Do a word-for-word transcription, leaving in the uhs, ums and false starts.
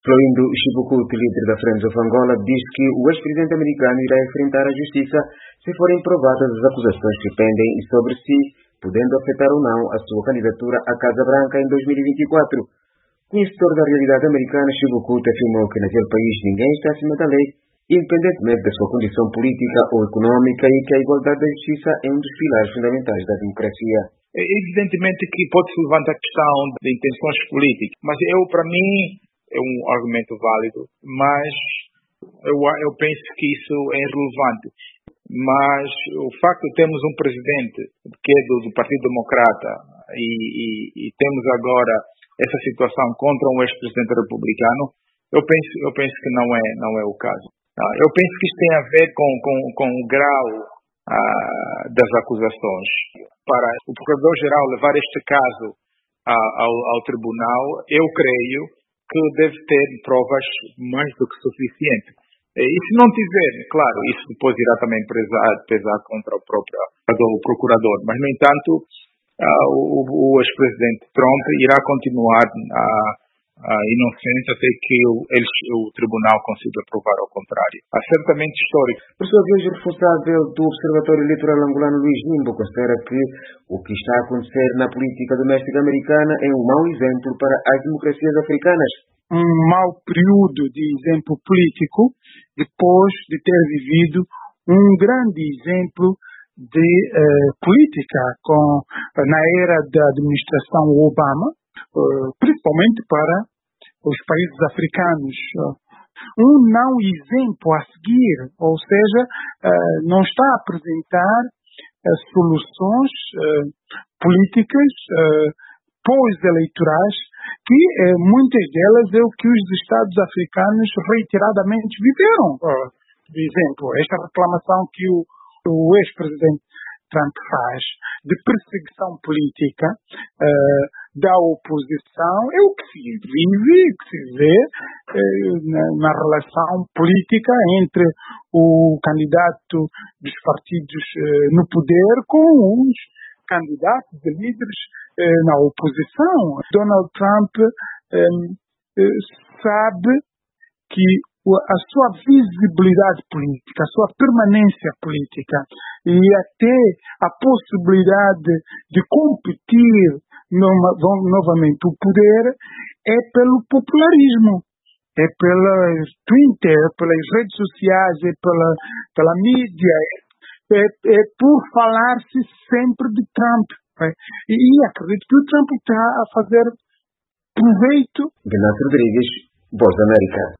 Floindo Chibukut, líder da Friends of Angola, diz que o ex-presidente americano irá enfrentar a justiça se forem provadas as acusações que pendem sobre si, podendo afetar ou não a sua candidatura à Casa Branca em dois mil e vinte e quatro. Conhecedor da realidade americana, Chibukut afirmou que naquele país ninguém está acima da lei, independentemente da sua condição política ou econômica, e que a igualdade da justiça é um dos pilares fundamentais da democracia. Evidentemente que pode-se levantar a questão de intenções políticas, mas eu, para mim, é um argumento válido, mas eu, eu penso que isso é irrelevante. Mas o facto de termos um presidente que é do, do Partido Democrata e, e, e temos agora essa situação contra um ex-presidente republicano, eu penso, eu penso que não é, não é o caso. Eu penso que isto tem a ver com, com, com o grau ah, das acusações. Para o Procurador-Geral levar este caso ah, ao, ao Tribunal, eu creio que deve ter provas mais do que suficientes. E se não tiver, claro, isso depois irá também pesar, pesar contra o próprio o Procurador. Mas, no entanto, ah, o, o ex-presidente Trump irá continuar a Uh, inocente até que o, ele, o Tribunal consiga provar ao contrário. Há certamente histórico. Por sua vez, o responsável do Observatório Eleitoral Angolano, Luís Nimbo, considera que o que está a acontecer na política doméstica americana é um mau exemplo para as democracias africanas. Um mau período de exemplo político depois de ter vivido um grande exemplo de uh, política com, na era da administração Obama, uh, principalmente para os países africanos. Um não exemplo a seguir, ou seja, uh, não está a apresentar uh, soluções uh, políticas uh, pós-eleitorais que uh, muitas delas é o que os Estados africanos reiteradamente viveram. Uh, por exemplo, esta reclamação que o, o ex-presidente Trump faz de perseguição política uh, da oposição é o que se vive, que se vê uh, na, na relação política entre o candidato dos partidos uh, no poder com os candidatos de líderes uh, na oposição. Donald Trump um, uh, sabe que a sua visibilidade política, a sua permanência política e até a possibilidade de competir numa, novamente o poder é pelo popularismo, é pela Twitter, pelas redes sociais, é pela, pela mídia, é, é por falar-se sempre de Trump. É? E, e acredito que o Trump está a fazer proveito. Renato Rodrigues, Voz da América.